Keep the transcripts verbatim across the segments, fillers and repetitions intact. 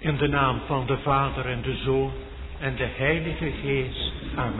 In de naam van de Vader en de Zoon en de Heilige Geest. Amen.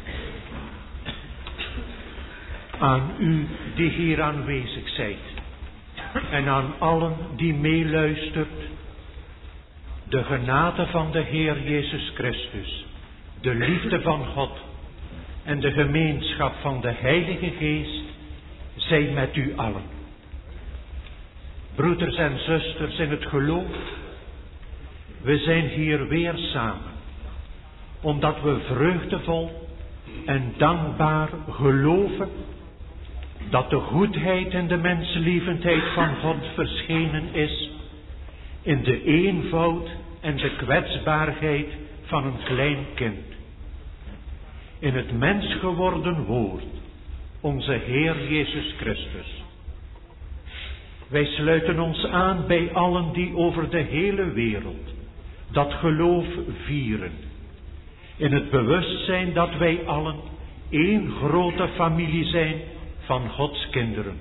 Aan u die hier aanwezig zijt en aan allen die meeluistert, de genade van de Heer Jezus Christus, de liefde van God en de gemeenschap van de Heilige Geest zij met u allen. Broeders en zusters in het geloof, we zijn hier weer samen, omdat we vreugdevol en dankbaar geloven dat de goedheid en de menslievendheid van God verschenen is in de eenvoud en de kwetsbaarheid van een klein kind. In het mens geworden woord, onze Heer Jezus Christus. Wij sluiten ons aan bij allen die over de hele wereld dat geloof vieren. In het bewustzijn dat wij allen één grote familie zijn van Gods kinderen.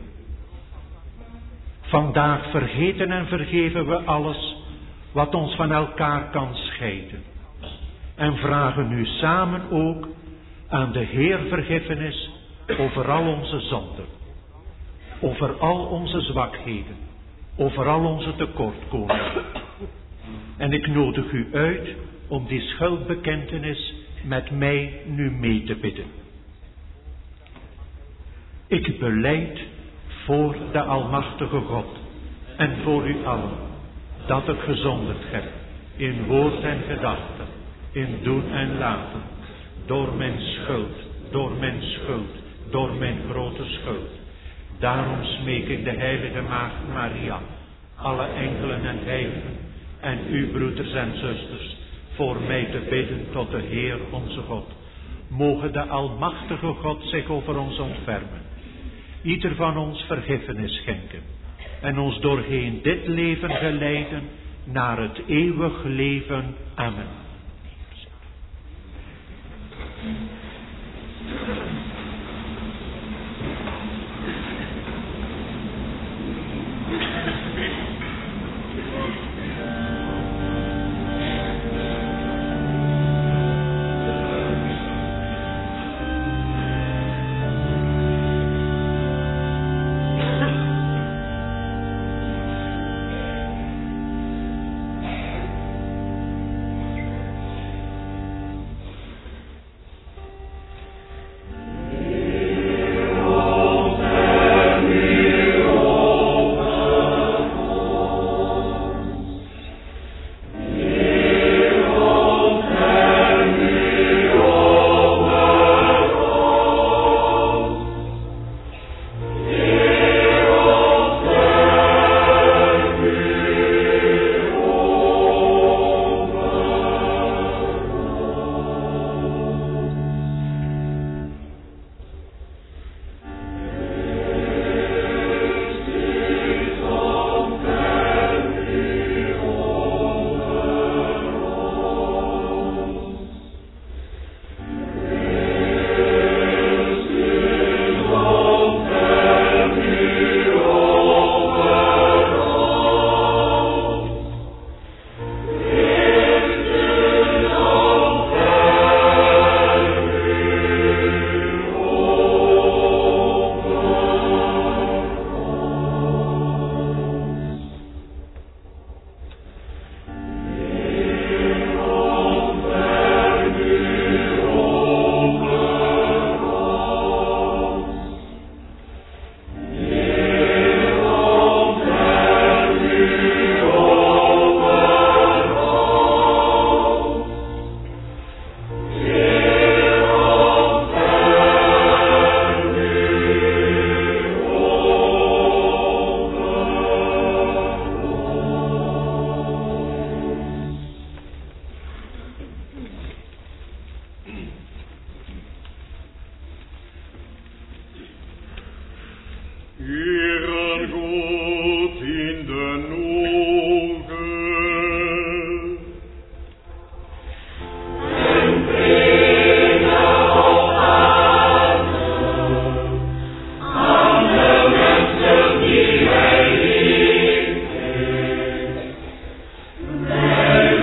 Vandaag vergeten en vergeven we alles wat ons van elkaar kan scheiden. En vragen nu samen ook aan de Heer vergiffenis over al onze zonden. Over al onze zwakheden. Over al onze tekortkomingen. En ik nodig u uit om die schuldbekentenis met mij nu mee te bidden. Ik belijd voor de Almachtige God en voor u allen dat ik gezondigd heb in woord en gedachte, in doen en laten, door mijn schuld, door mijn schuld, door mijn grote schuld. Daarom smeek ik de heilige Maagd Maria, alle engelen en heiligen en u broeders en zusters voor mij te bidden tot de Heer onze God. Mogen de Almachtige God zich over ons ontfermen, ieder van ons vergiffenis schenken en ons doorheen dit leven geleiden naar het eeuwig leven. Amen. Amen.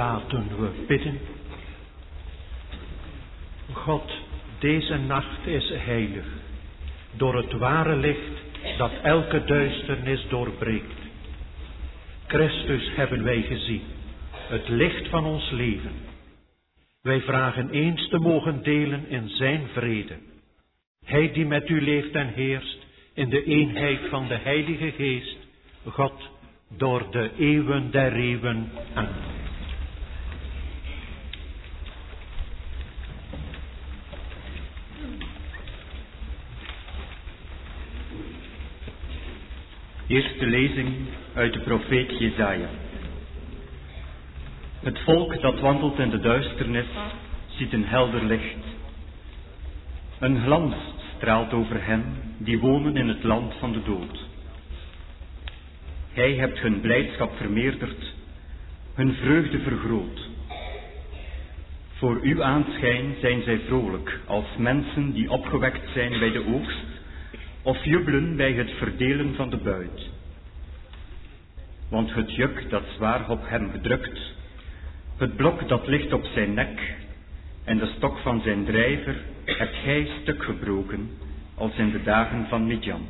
laten we bidden. God, deze nacht is heilig, door het ware licht dat elke duisternis doorbreekt. Christus hebben wij gezien, het licht van ons leven. Wij vragen eens te mogen delen in zijn vrede. Hij die met u leeft en heerst in de eenheid van de Heilige Geest, God, door de eeuwen der eeuwen. Amen. Eerste lezing uit de profeet Jesaja. Het volk dat wandelt in de duisternis ziet een helder licht. Een glans straalt over hen die wonen in het land van de dood. Gij hebt hun blijdschap vermeerderd, hun vreugde vergroot. Voor uw aanschijn zijn zij vrolijk, als mensen die opgewekt zijn bij de oogst, of jubelen bij het verdelen van de buit. Want het juk dat zwaar op hem gedrukt, het blok dat ligt op zijn nek, en de stok van zijn drijver hebt gij stuk gebroken, als in de dagen van Midjan.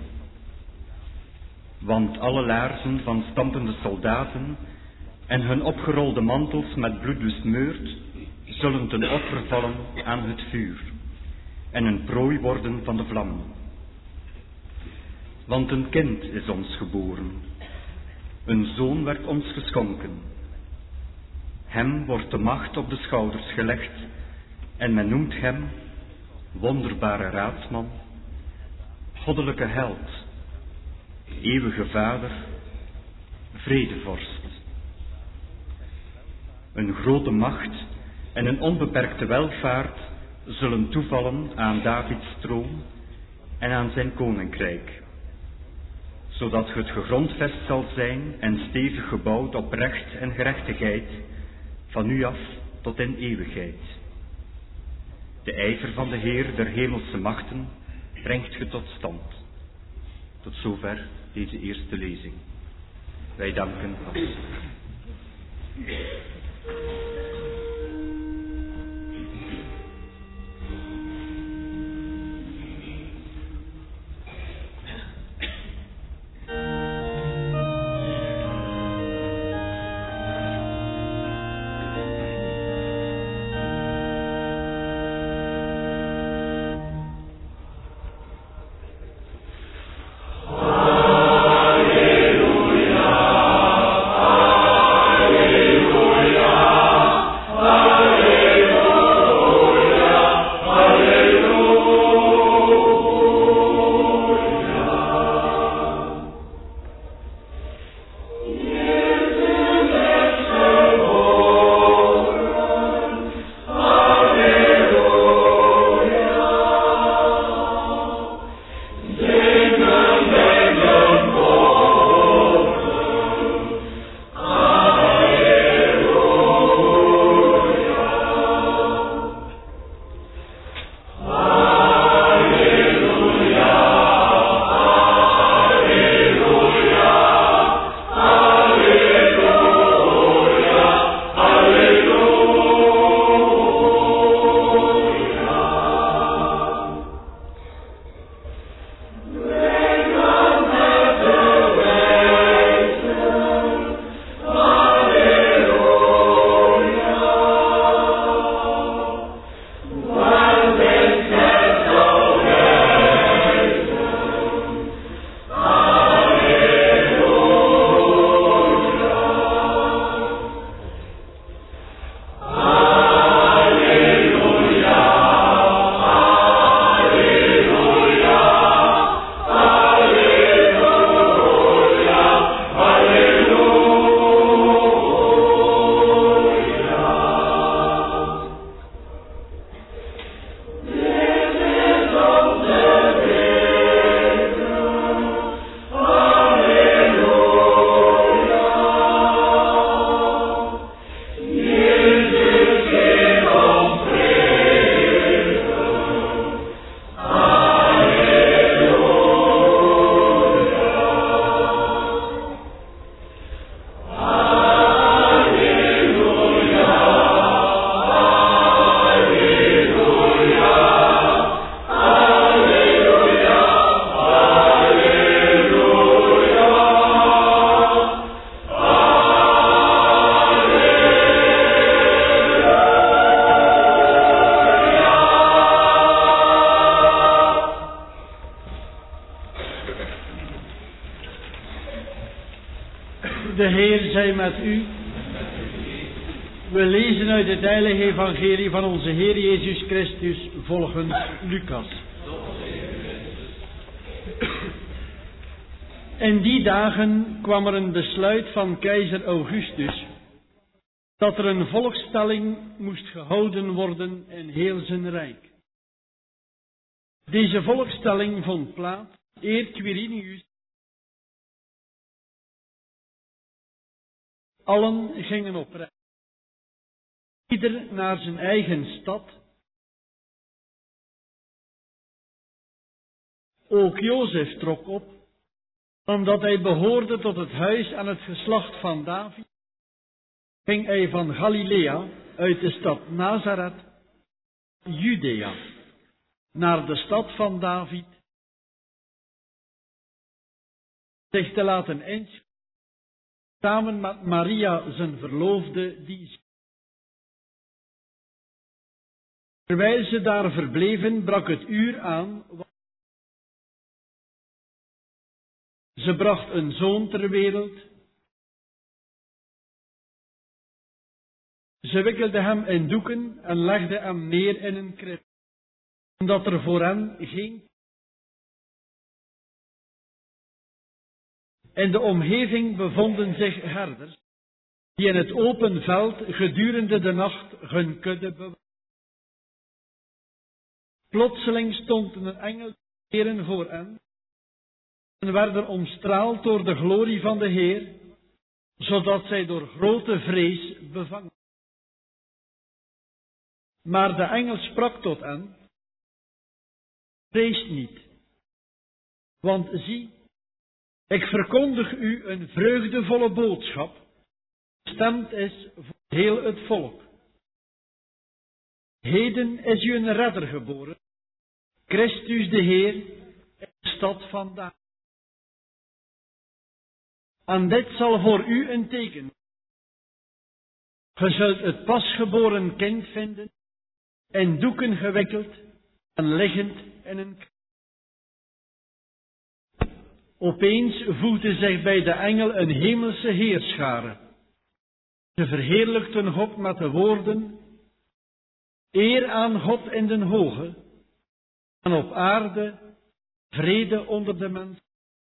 Want alle laarzen van stampende soldaten en hun opgerolde mantels met bloed besmeurd, zullen ten offer vallen aan het vuur, en een prooi worden van de vlammen. Want een kind is ons geboren, een zoon werd ons geschonken. Hem wordt de macht op de schouders gelegd, en men noemt hem wonderbare raadsman, goddelijke held, eeuwige vader, vredevorst. Een grote macht en een onbeperkte welvaart zullen toevallen aan Davids troon en aan zijn koninkrijk, zodat het gegrondvest zal zijn en stevig gebouwd op recht en gerechtigheid, van nu af tot in eeuwigheid. De ijver van de Heer der hemelse machten brengt ge tot stand. Tot zover deze eerste lezing. Wij danken God. Alleluia, alleluia. De Heer zij met u. We lezen uit het heilige evangelie van onze Heer Jezus Christus volgens Lucas. In die dagen kwam er een besluit van keizer Augustus dat er een volkstelling moest gehouden worden in heel zijn rijk. Deze volkstelling vond plaats eer Quirinius. Allen gingen op reis, ieder naar zijn eigen stad. Ook Jozef trok op, omdat hij behoorde tot het huis en het geslacht van David, ging hij van Galilea uit de stad Nazareth, Judea, naar de stad van David, zich te laten inschrijven, samen met Maria zijn verloofde, die terwijl ze daar verbleven, brak het uur aan. Ze bracht een zoon ter wereld. Ze wikkelde hem in doeken en legde hem neer in een krib, omdat er voor hen geen. In de omgeving bevonden zich herders, die in het open veld gedurende de nacht hun kudde bewaarden. Plotseling stond een engel Heeren voor hen en werden omstraald door de glorie van de Heer, zodat zij door grote vrees bevangen. Maar de engel sprak tot hen: vrees niet, want zie, ik verkondig u een vreugdevolle boodschap, bestemd is voor heel het volk. Heden is u een redder geboren, Christus de Heer, in de stad van David. En dit zal voor u een teken. Ge zult het pasgeboren kind vinden, in doeken gewikkeld en liggend in een krib. Opeens voegde zich bij de engel een hemelse heerschare. Ze verheerlijkten God met de woorden: eer aan God in den hoge, en op aarde vrede onder de mensen.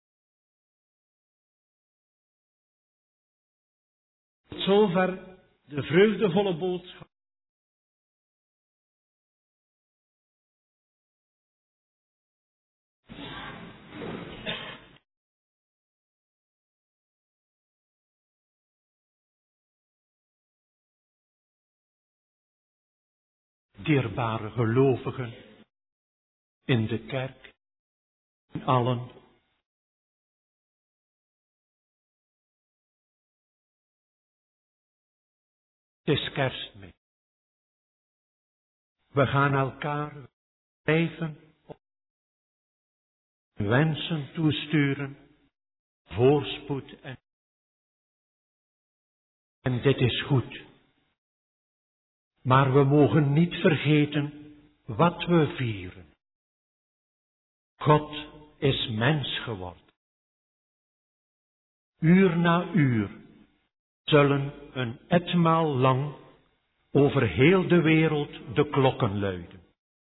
Tot zover de vreugdevolle boodschap. Dierbare gelovigen in de kerk, en allen. Het is Kerstmis. We gaan elkaar schrijven, wensen toesturen, voorspoed en. En dit is goed. Maar we mogen niet vergeten wat we vieren. God is mens geworden. Uur na uur zullen een etmaal lang over heel de wereld de klokken luiden.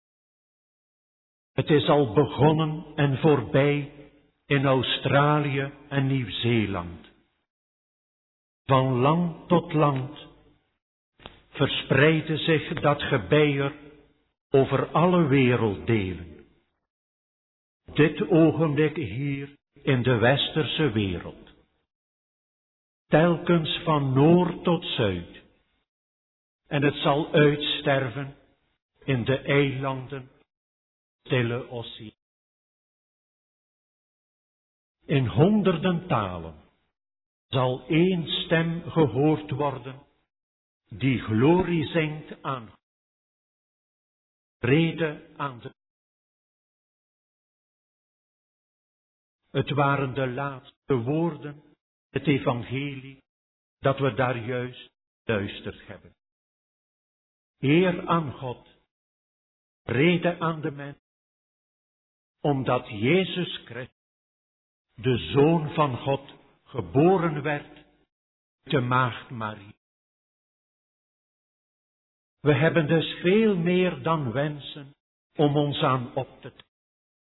Het is al begonnen en voorbij in Australië en Nieuw-Zeeland. Van land tot land verspreidde zich dat gebeier over alle werelddelen. Dit ogenblik hier in de westerse wereld. Telkens van noord tot zuid. En het zal uitsterven in de eilanden, stille oceaan. In honderden talen zal één stem gehoord worden die glorie zingt aan God. Vrede aan de. Het waren de laatste woorden, het evangelie, dat we daar juist luisterd hebben. Eer aan God, vrede aan de mens, omdat Jezus Christus, de Zoon van God, geboren werd de Maagd Maria. We hebben dus veel meer dan wensen om ons aan op te trekken.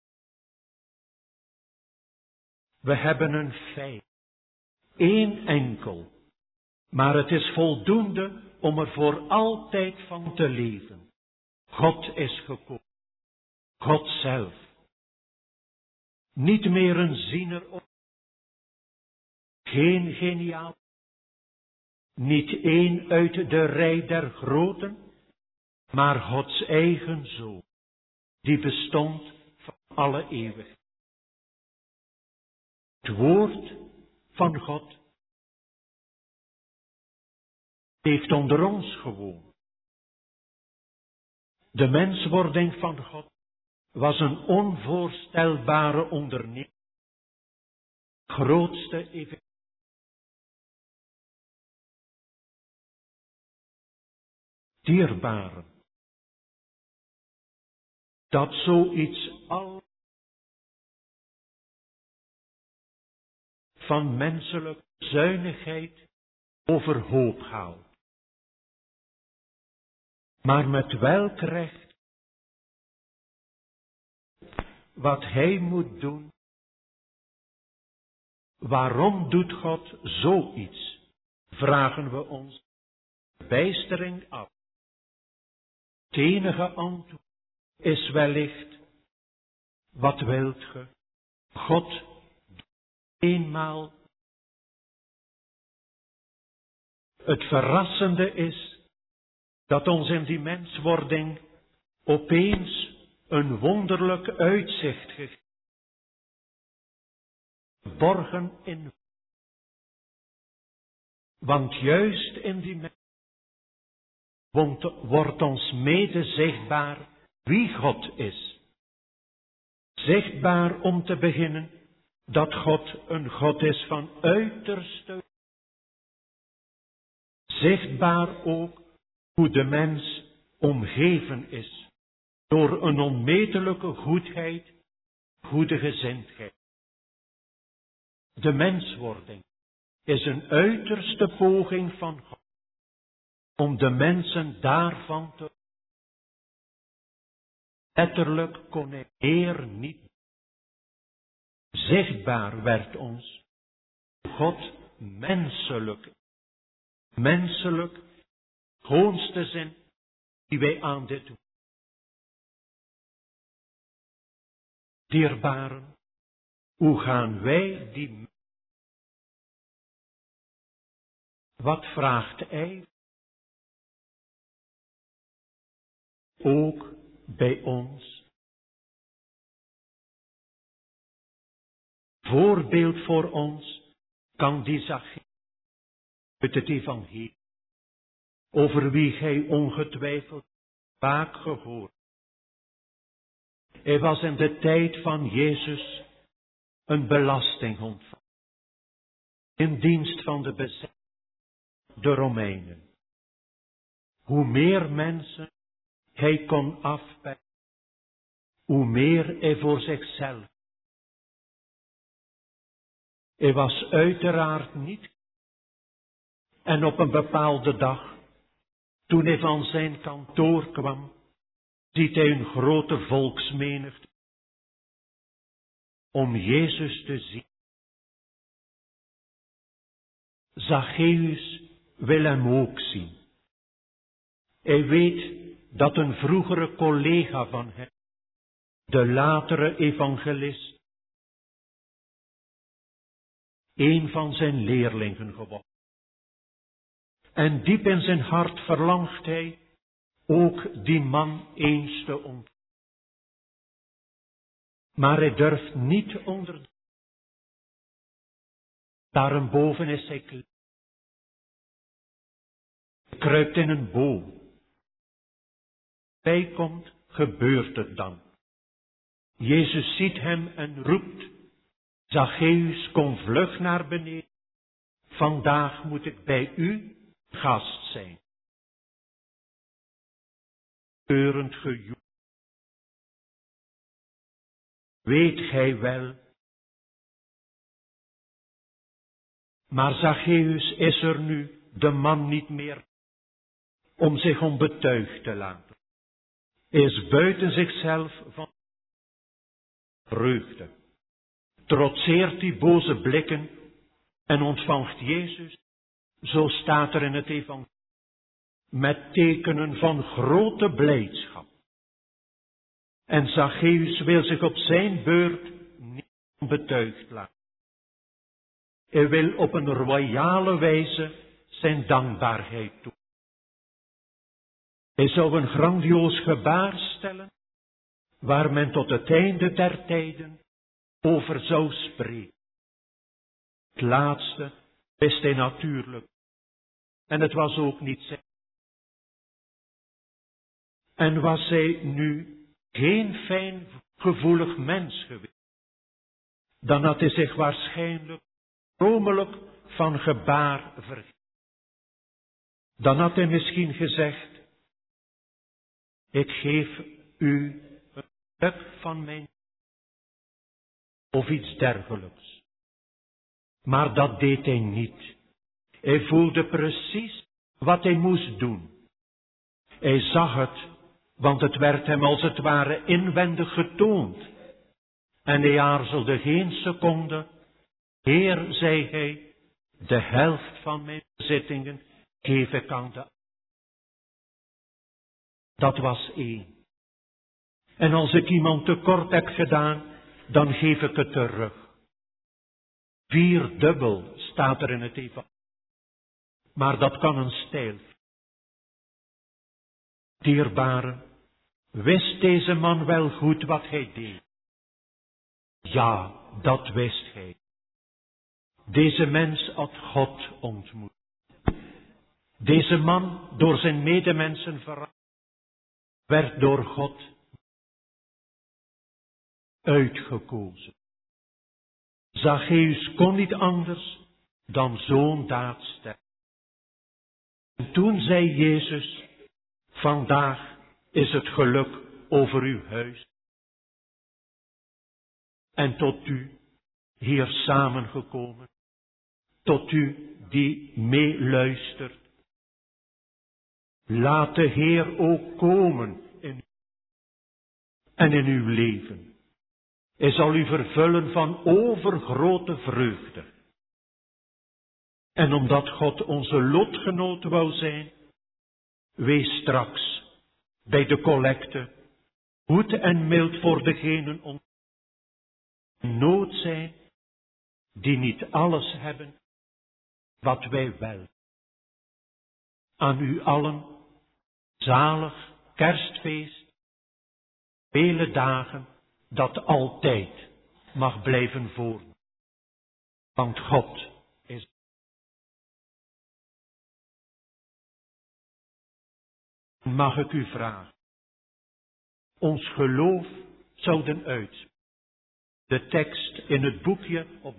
We hebben een feit, één enkel, maar het is voldoende om er voor altijd van te leven. God is gekomen, God zelf. Niet meer een ziener, geen geniaal, niet één uit de rij der groten, maar Gods eigen Zoon, die bestond van alle eeuwigheid. Het woord van God heeft onder ons gewoond. De menswording van God was een onvoorstelbare onderneming. Grootste evenement. Dierbare. Dat zoiets al van menselijke zuinigheid overhoop haalt. Maar met welk recht wat hij moet doen. Waarom doet God zoiets? Vragen we ons bijstering af. Het enige antwoord is wellicht, wat wilt ge? God eenmaal. Het verrassende is dat ons in die menswording opeens een wonderlijk uitzicht geeft. Borgen in. Want juist in die mens wordt ons mede zichtbaar wie God is. Zichtbaar om te beginnen dat God een God is van uiterste. Zichtbaar ook hoe de mens omgeven is door een onmetelijke goedheid, goede gezindheid. De menswording is een uiterste poging van God om de mensen daarvan te. Letterlijk kon hij eer niet. Zichtbaar werd ons God menselijk. Menselijk, schoonste zin die wij aan dit doen. Dierbaren, hoe gaan wij die. Wat vraagt hij? Ook bij ons. Voorbeeld voor ons kan die Zacchaeus uit het evangelie, over wie gij ongetwijfeld vaak gehoord. Hij was in de tijd van Jezus een belastingontvanger, in dienst van de bezet, de Romeinen. Hoe meer mensen hij kon afpijpen, hoe meer hij voor zichzelf. Hij was uiteraard niet. En op een bepaalde dag, toen hij van zijn kantoor kwam, ziet hij een grote volksmenigte om Jezus te zien. Zacchaeus wil hem ook zien. Hij weet dat een vroegere collega van hem, de latere evangelist, een van zijn leerlingen geworden. En diep in zijn hart verlangt hij ook die man eens te ontmoeten. Maar hij durft niet onder. Daarboven is hij klein. Hij kruipt in een boom. Bij komt, gebeurt het dan. Jezus ziet hem en roept: Zacchaeus, kom vlug naar beneden. Vandaag moet ik bij u gast zijn. Keurend gejoel. Weet gij wel Maar Zacchaeus is er nu de man niet meer om zich onbetuigd te laten. Hij is buiten zichzelf van vreugde. Trotseert die boze blikken en ontvangt Jezus, zo staat er in het evangelie, met tekenen van grote blijdschap. En Zacchaeus wil zich op zijn beurt niet onbetuigd laten. Hij wil op een royale wijze zijn dankbaarheid doen. Hij zou een grandioos gebaar stellen, waar men tot het einde der tijden over zou spreken. Het laatste wist hij natuurlijk. En het was ook niet zijn. En was hij nu geen fijngevoelig mens geweest, dan had hij zich waarschijnlijk vromelijk van gebaar vergeten. Dan had hij misschien gezegd, ik geef u een stuk van mijn, of iets dergelijks. Maar dat deed hij niet. Hij voelde precies wat hij moest doen. Hij zag het, want het werd hem als het ware inwendig getoond. En hij aarzelde geen seconde. Heer, zei hij, de helft van mijn bezittingen geef ik aan de. Dat was één. En als ik iemand tekort heb gedaan, dan geef ik het terug. Vierdubbel staat er in het evangelie. Maar dat kan een stijl. Dierbare, wist deze man wel goed wat hij deed? Ja, dat wist hij. Deze mens had God ontmoet. Deze man, door zijn medemensen verrast, werd door God uitgekozen. Zacchaeus kon niet anders dan zo'n daad stellen. En toen zei Jezus, vandaag is het geluk over uw huis. En tot u, hier samengekomen, tot u die meeluistert. Laat de Heer ook komen in u en in uw leven. Hij zal u vervullen van overgrote vreugde. En omdat God onze lotgenoot wou zijn, wees straks bij de collecte goed en mild voor degenen die in nood zijn, die niet alles hebben wat wij wel. Aan u allen zalig kerstfeest, vele dagen dat altijd mag blijven voeren. Want God is. Mag ik u vragen, ons geloof zouden uit. De tekst in het boekje op.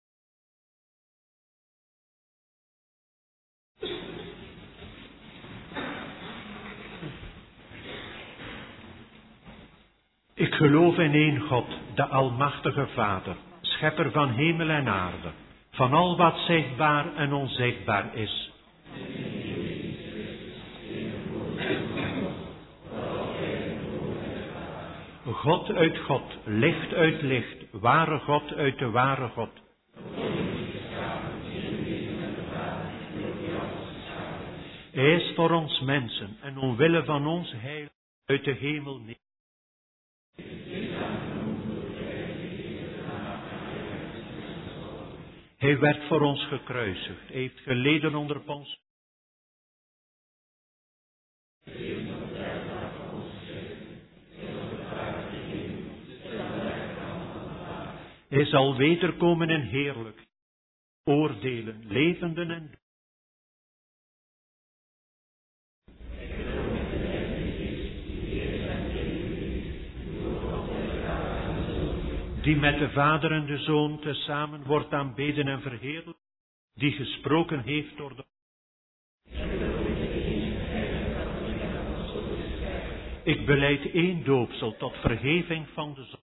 Ik geloof in één God, de Almachtige Vader, schepper van hemel en aarde, van al wat zichtbaar en onzichtbaar is. God uit God, licht uit licht, ware God uit de ware God. Hij is voor ons mensen en omwille van ons heil uit de hemel neer. Hij werd voor ons gekruisigd, hij heeft geleden onder ons. Hij zal wederkomen in heerlijk, oordelen, levenden en doden. Die met de Vader en de Zoon tezamen wordt aanbeden en verheerlijkt, die gesproken heeft door de. Ik belijd één doopsel tot vergeving van de zonde.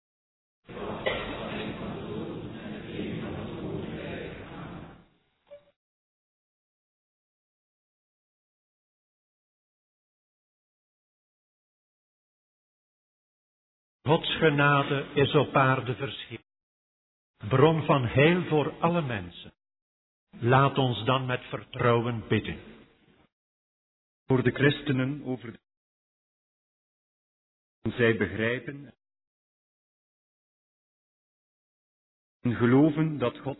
Gods genade is op aarde verschenen, bron van heil voor alle mensen. Laat ons dan met vertrouwen bidden. Voor de christenen over de... zij begrijpen en geloven dat God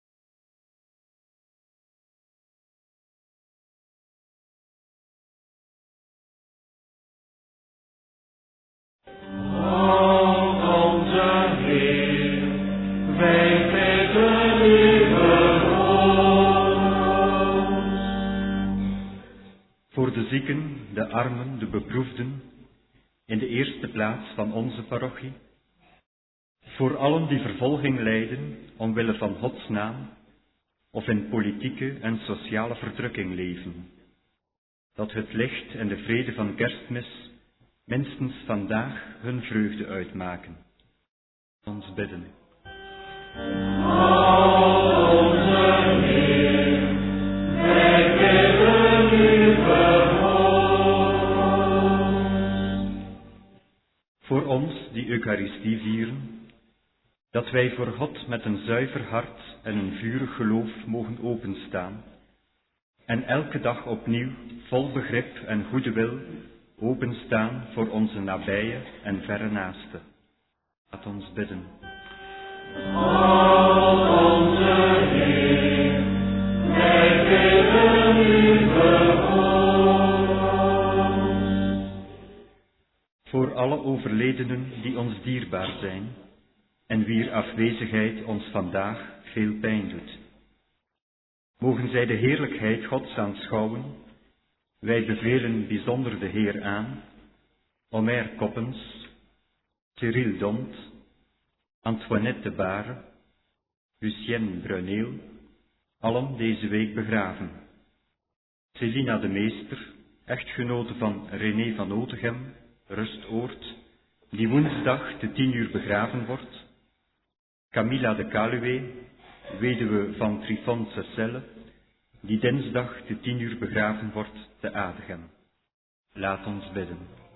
voor de zieken, de armen, de beproefden, in de eerste plaats van onze parochie, voor allen die vervolging lijden omwille van Gods naam, of in politieke en sociale verdrukking leven, dat het licht en de vrede van Kerstmis minstens vandaag hun vreugde uitmaken. Ons bidden. Voor ons die Eucharistie vieren, dat wij voor God met een zuiver hart en een vurig geloof mogen openstaan, en elke dag opnieuw vol begrip en goede wil openstaan voor onze nabije en verre naasten. Laat ons bidden. Onze Heer, wij bidden u verhoor ons. Voor alle overledenen die ons dierbaar zijn en wier afwezigheid ons vandaag veel pijn doet. Mogen zij de heerlijkheid Gods aanschouwen. Wij bevelen bijzonder de Heer aan, Omer Koppens, Cyril Dont, Antoinette de Bare, Lucienne Bruneel, allen deze week begraven. Celina de Meester, echtgenote van René van Otegem, Rustoord, die woensdag te tien uur begraven wordt. Camilla de Caluwe, weduwe van Trifon Cecelle, die dinsdag te tien uur begraven wordt te Adegem. Laat ons bidden.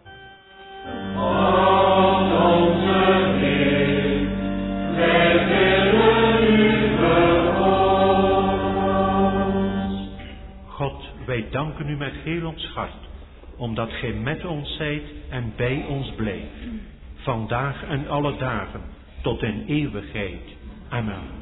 Onze Heer, wij willen u verhoor ons. God, wij danken u met heel ons hart, omdat gij met ons zijt en bij ons blijft, vandaag en alle dagen, tot in eeuwigheid. Amen.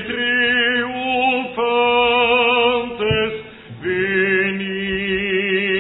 Veni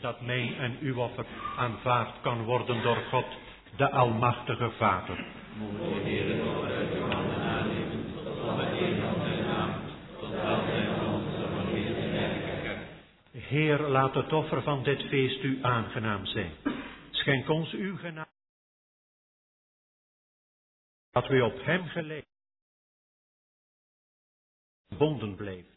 dat mijn en uw offer aanvaard kan worden door God, de Almachtige Vader. Mogen de Heer nog uit uw handen aannemen, tot met eer van zijn naam, tot welzijn van onze verleerde heilige. Heer, laat het offer van dit feest u aangenaam zijn. Schenk ons uw genade, dat we op hem gelijk gebonden blijven.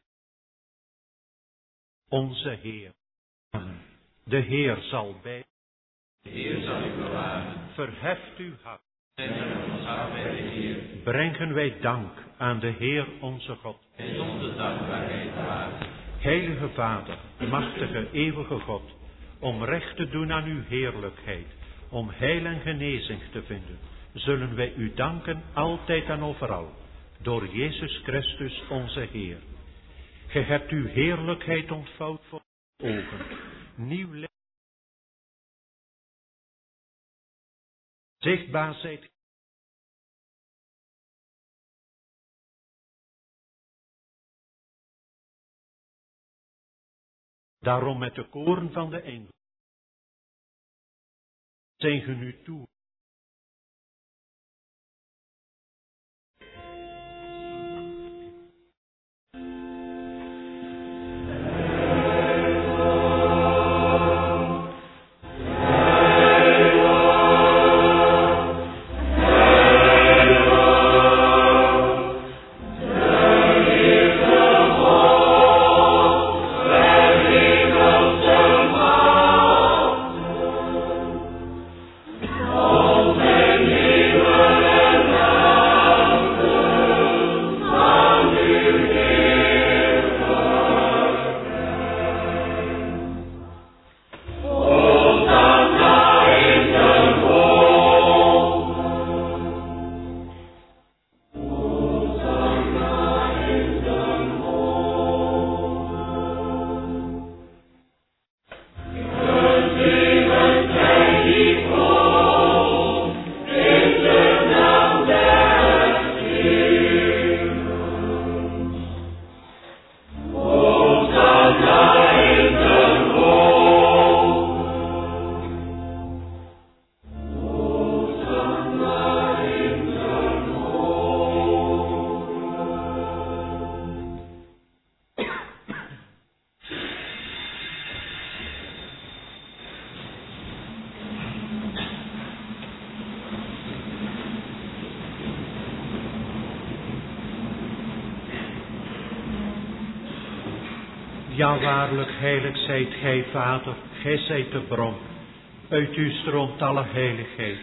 Onze Heer. Amen. De Heer zal bij. De Heer zal u bewaren. Verheft uw hart. Zenden ons hart bij de Heer. Brengen wij dank aan de Heer onze God. Is onze dankbaarheid waard. Heilige Vader, machtige, eeuwige God, om recht te doen aan uw heerlijkheid, om heil en genezing te vinden, zullen wij u danken altijd en overal, door Jezus Christus onze Heer. Ge hebt uw heerlijkheid ontvouwd voor uw ogen, nieuw leven, zichtbaar zijt. Daarom met de koren van de engel zijn ge nu toe. Ja, waarlijk, heilig zijt gij, Vader, gij zijt de bron. Uit u stroomt alle heiligheid.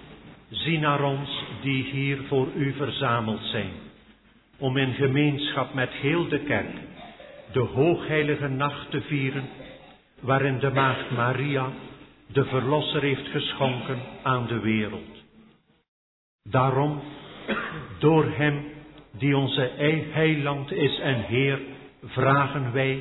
Zie naar ons die hier voor u verzameld zijn, om in gemeenschap met heel de kerk de hoogheilige nacht te vieren, waarin de maagd Maria de Verlosser heeft geschonken aan de wereld. Daarom, door hem die onze heiland is en Heer, vragen wij: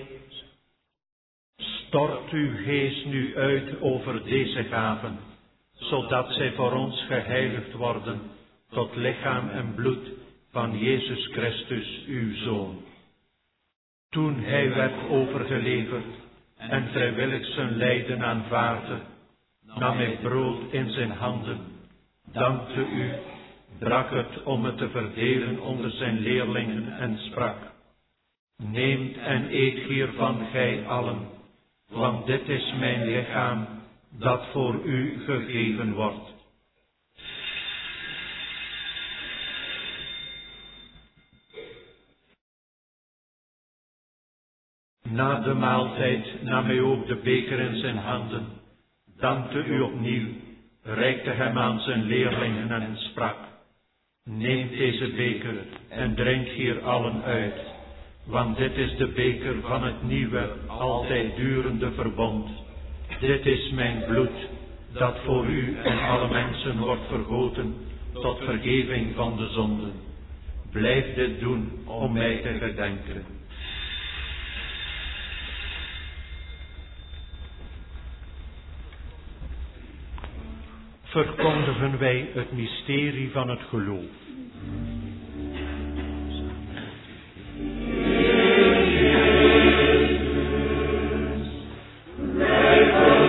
stort uw geest nu uit over deze gaven, zodat zij voor ons geheiligd worden tot lichaam en bloed van Jezus Christus, uw Zoon. Toen hij werd overgeleverd en vrijwillig zijn lijden aanvaardde, nam hij brood in zijn handen, dankte u, brak het om het te verdelen onder zijn leerlingen en sprak: neemt en eet hiervan gij allen, want dit is mijn lichaam, dat voor u gegeven wordt. Na de maaltijd nam hij ook de beker in zijn handen, dankte u opnieuw, reikte hem aan zijn leerlingen en sprak: neemt deze beker en drink hier allen uit, want dit is de beker van het nieuwe, altijd durende verbond. Dit is mijn bloed, dat voor u en alle mensen wordt vergoten, tot vergeving van de zonden. Blijf dit doen om mij te gedenken. Verkondigen wij het mysterie van het geloof. Wij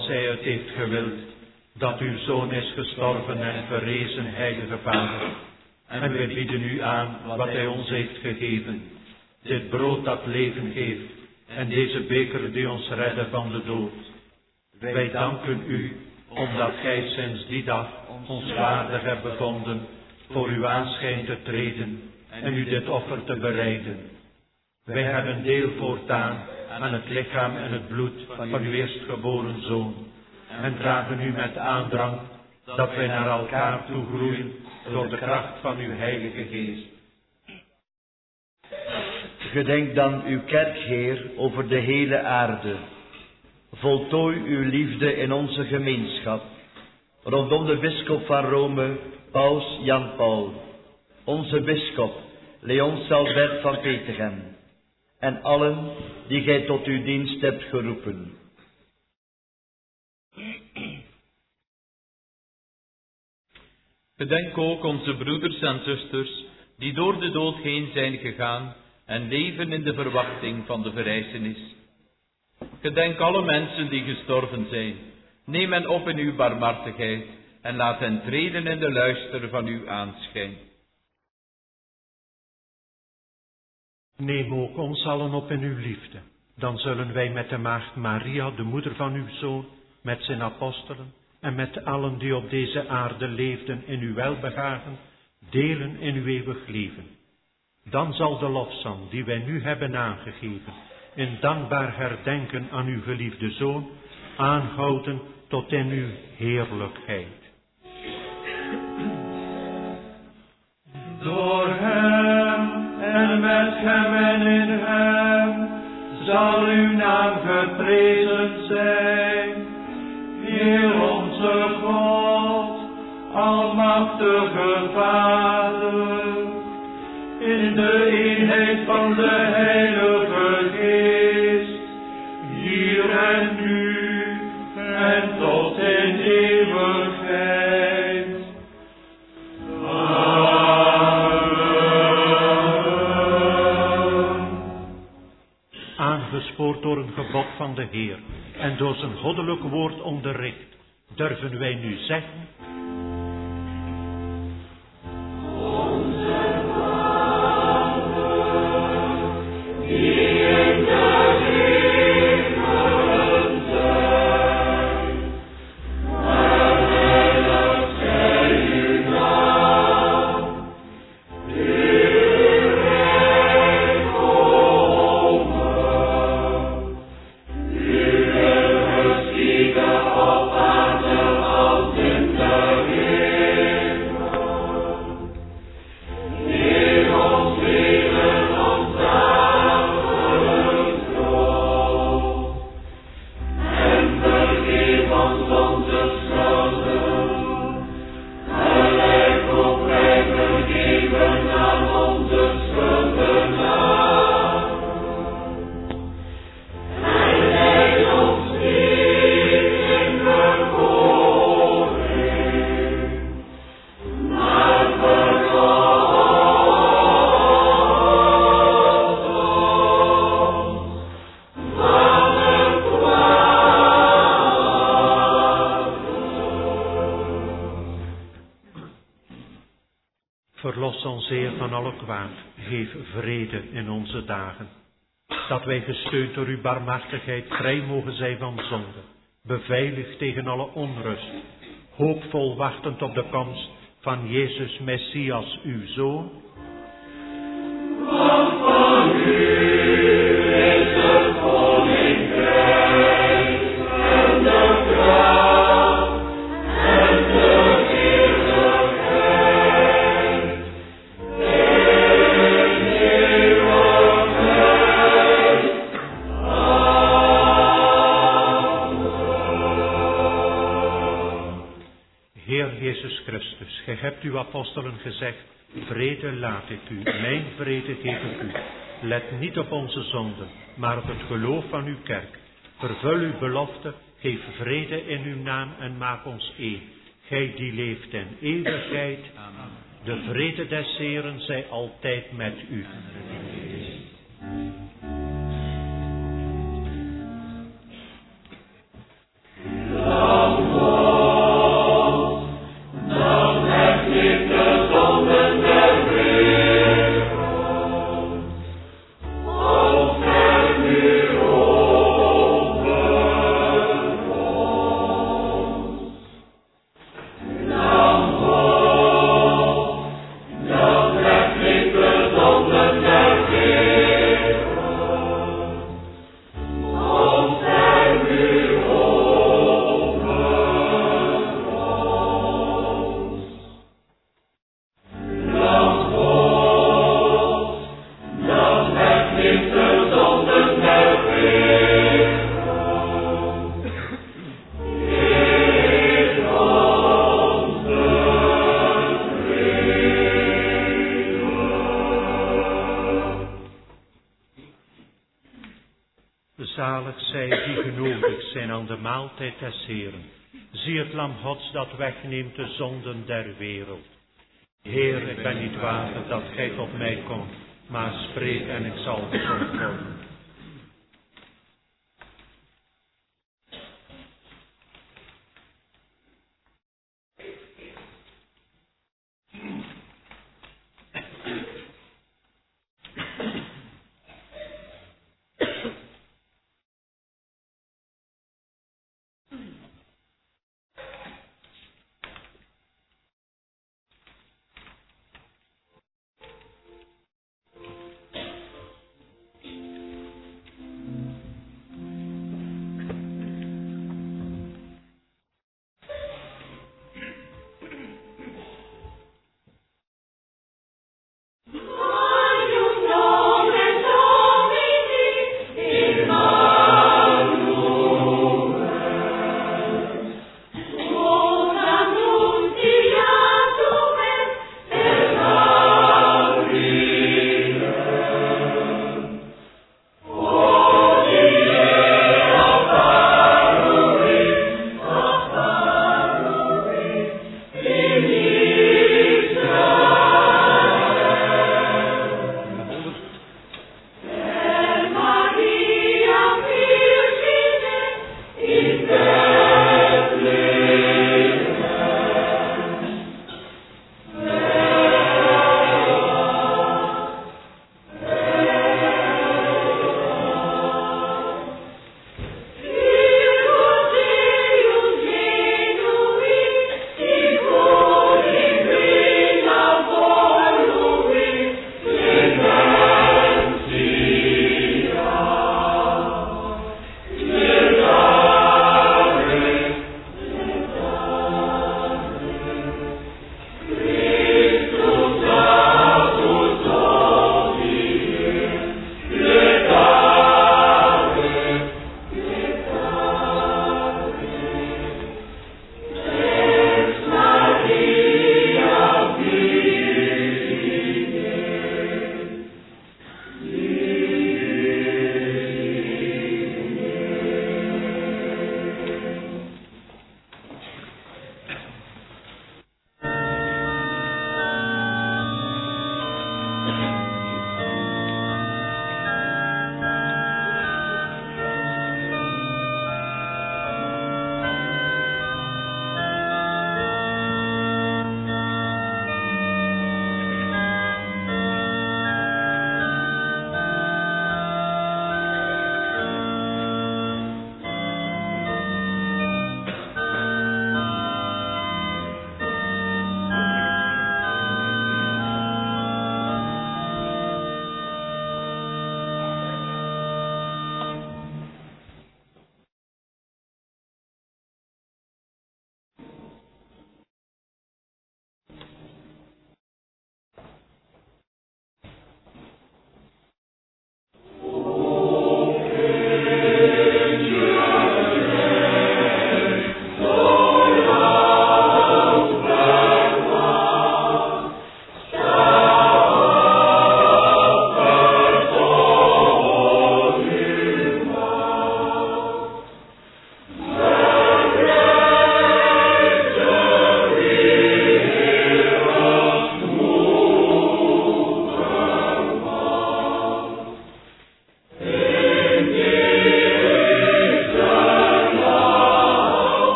zoals Hij het heeft gewild, dat uw Zoon is gestorven en verrezen, Heilige Vader. En wij bieden u aan wat Hij ons heeft gegeven, dit brood dat leven geeft, en deze beker die ons redde van de dood. Wij danken u, omdat Gij sinds die dag ons waardig hebt bevonden voor uw aanschijn te treden en u dit offer te bereiden. Wij hebben deel voortaan aan het lichaam en het bloed van uw eerstgeboren Zoon en dragen u met aandrang dat wij naar elkaar toe groeien door de kracht van uw Heilige Geest. Gedenk dan uw kerk, Heer, over de hele aarde. Voltooi uw liefde in onze gemeenschap, rondom de bisschop van Rome, Paus Jan Paul, onze bisschop, Leon Salbert van Petegem, en allen die gij tot uw dienst hebt geroepen. Gedenk ook onze broeders en zusters, die door de dood heen zijn gegaan en leven in de verwachting van de verrijzenis. Gedenk alle mensen die gestorven zijn. Neem hen op in uw barmhartigheid en laat hen treden in de luister van uw aanschijn. Neem ook ons allen op in uw liefde. Dan zullen wij met de maagd Maria, de moeder van uw Zoon, met zijn apostelen en met allen die op deze aarde leefden in uw welbehagen, delen in uw eeuwig leven. Dan zal de lofzang die wij nu hebben aangegeven, in dankbaar herdenken aan uw geliefde Zoon, aanhouden tot in uw heerlijkheid. Door hem en met hem en in hem zal uw naam geprezen zijn. Heer onze God, almachtige Vader, in de eenheid van de Heilige Geest, hier en nu en tot in eeuwigheid. Amen. Aangespoord door een gebod van de Heer en door zijn goddelijk woord onderricht, durven wij nu zeggen: Verlos ons, Heer, van alle kwaad. Geef vrede in onze dagen. Dat wij gesteund door uw barmhartigheid vrij mogen zijn van zonde. Beveiligd tegen alle onrust. Hoopvol wachtend op de komst van Jezus Messias, uw Zoon. Want van u is het koninkrijk en de kracht en de Jezus Christus, gij hebt uw apostelen gezegd: vrede laat ik u, mijn vrede geef ik u. Let niet op onze zonden, maar op het geloof van uw kerk. Vervul uw belofte, geef vrede in uw naam en maak ons één. Gij die leeft in eeuwigheid. De vrede des Heeren zij altijd met u. de maaltijd des Heeren. Zie het lam Gods dat wegneemt de zonden der wereld. Heer, ik ben niet waardig dat gij tot mij komt, maar spreek en ik zal gezond worden.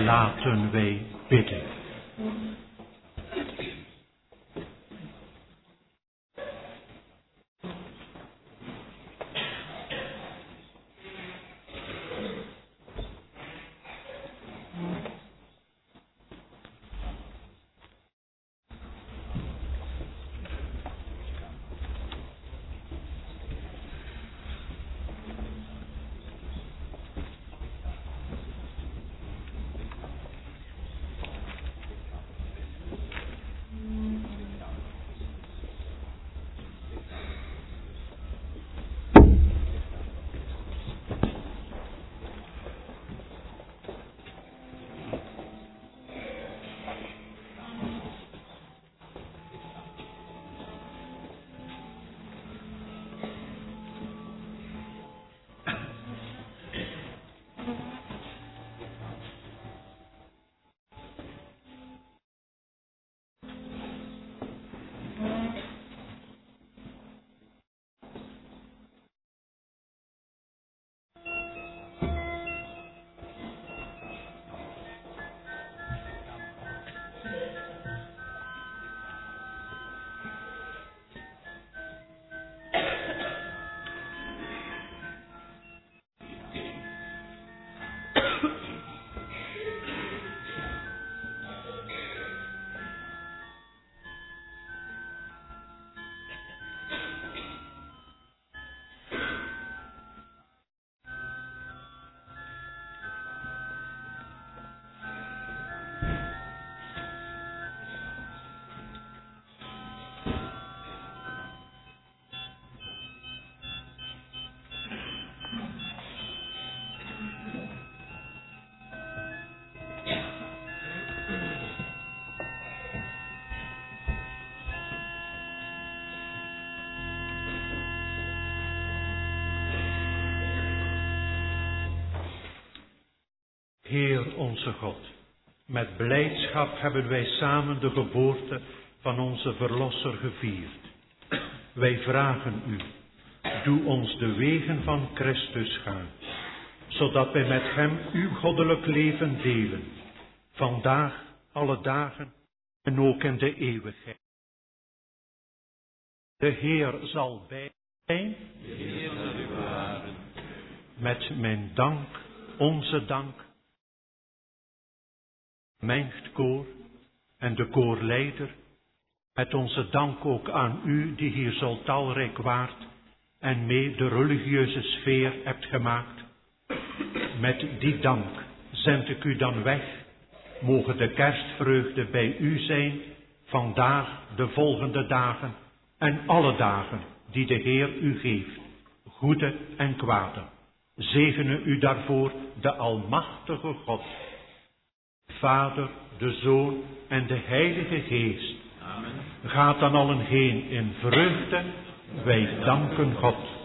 Laten wij bidden. Heer onze God, met blijdschap hebben wij samen de geboorte van onze Verlosser gevierd. Wij vragen u, doe ons de wegen van Christus gaan, zodat wij met hem uw goddelijk leven delen, vandaag, alle dagen en ook in de eeuwigheid. De Heer zal bij zijn, de Heer zal u bewaren. Met mijn dank, onze dank, Menchtkoor en de koorleider, met onze dank ook aan u die hier zo talrijk waart en mee de religieuze sfeer hebt gemaakt. Met die dank zend ik u dan weg. Mogen de kerstvreugde bij u zijn, vandaag, de volgende dagen en alle dagen die de Heer u geeft, goede en kwade. Zegene u daarvoor de almachtige God, Vader, de Zoon en de Heilige Geest. Amen. Gaat dan allen heen in vreugde, wij danken God.